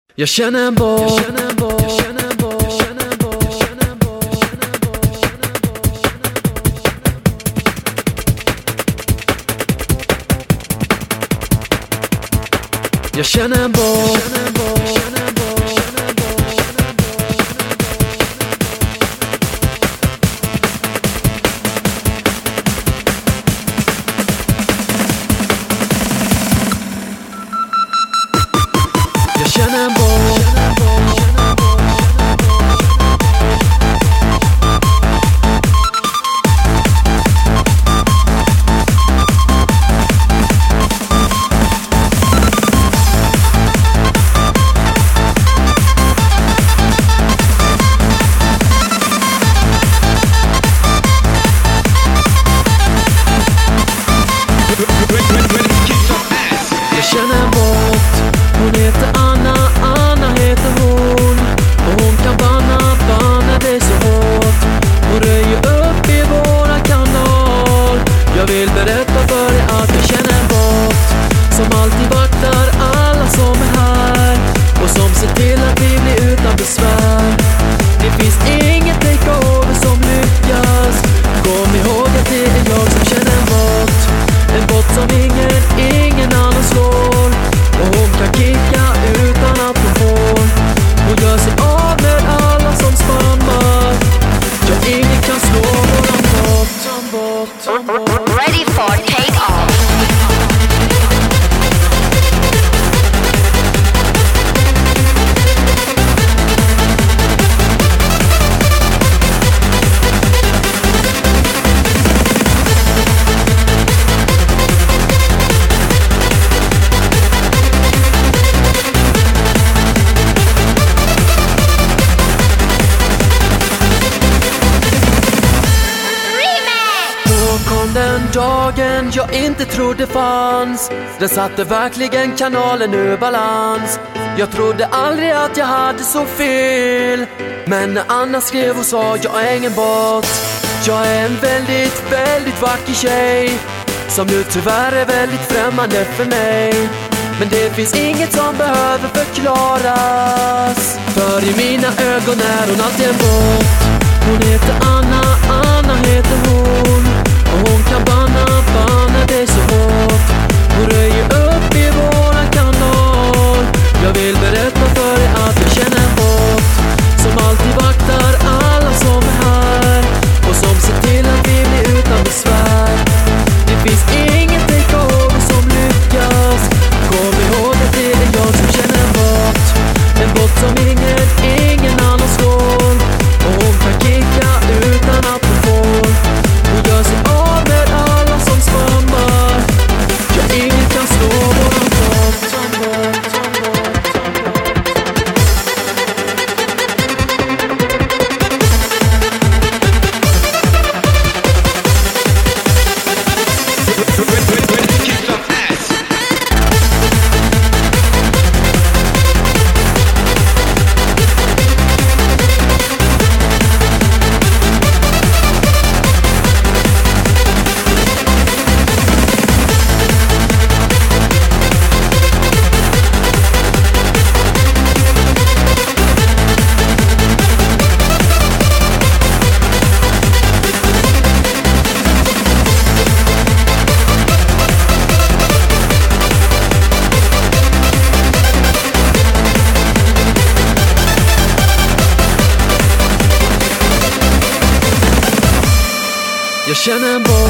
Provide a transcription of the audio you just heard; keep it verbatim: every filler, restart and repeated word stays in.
Jag känner en båt, jag känner en båt, jag känner en båt, jag känner en båt, jag känner en båt, jag känner en båt, jag känner en båt, jag känner en båt, jag känner en båt. Jag känner en båt. Jag känner en båt. Hon heter Anna, Anna heter hon. Och hon kan banna, banna det så hårt. Hon röjer upp i våran kanal. Jag vill berätta för dig att jag känner en båt som alltid vaktar alla som är här och som ser till att vi blir utan besvär. Det finns inget takeover som lyckas. Kom ihåg att det är jag som känner en båt. En båt som ingen, ingen annan slår. Och hon kan kicka utan att hon får. Hon gör sig av med alla som spammar. Ja, ingen kan slå våran båt. Ready for take off. Den dagen jag inte trodde fanns, den satte verkligen kanalen ur balans. Jag trodde aldrig att jag hade så fel, men när Anna skrev och sa jag är ingen båt. Jag är en väldigt, väldigt vacker tjej som nu tyvärr är väldigt främmande för mig. Men det finns inget som behöver förklaras, för i mina ögon är hon alltid en båt. Hon heter Anna, Anna heter hon. Och hon kan banna, banna det så hårt. Hon röjer upp i våran kanal. Jag vill berätta för dig att jag känner en båt som alltid vaktar alla som är här och som ser till att vi blir utan besvär. Det finns inget takeover som lyckas. Kom ihåg att det är jag som känner en båt. En båt som ingen, ingen annan slår. Och hon kan kicka utan att hon får. Hon gör sig av med alla som spammar. Ja, ingen kan slå våran båt. Jag känner en båt.